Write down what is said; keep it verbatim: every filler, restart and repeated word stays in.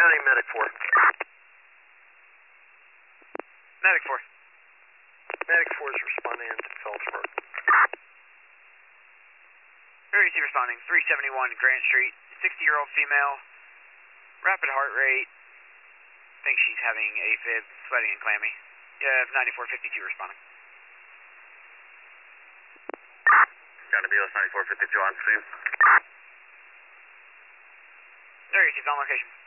County, Medic four. Medic four. Medic four is responding into Phillipsburg. Very easy responding, three seventy-one Grant Street, sixty-year-old female, rapid heart rate, thinks she's having AFib, sweating and clammy. You have ninety-four fifty-two responding. County B O S ninety-four fifty-two on scene. There you see, on location.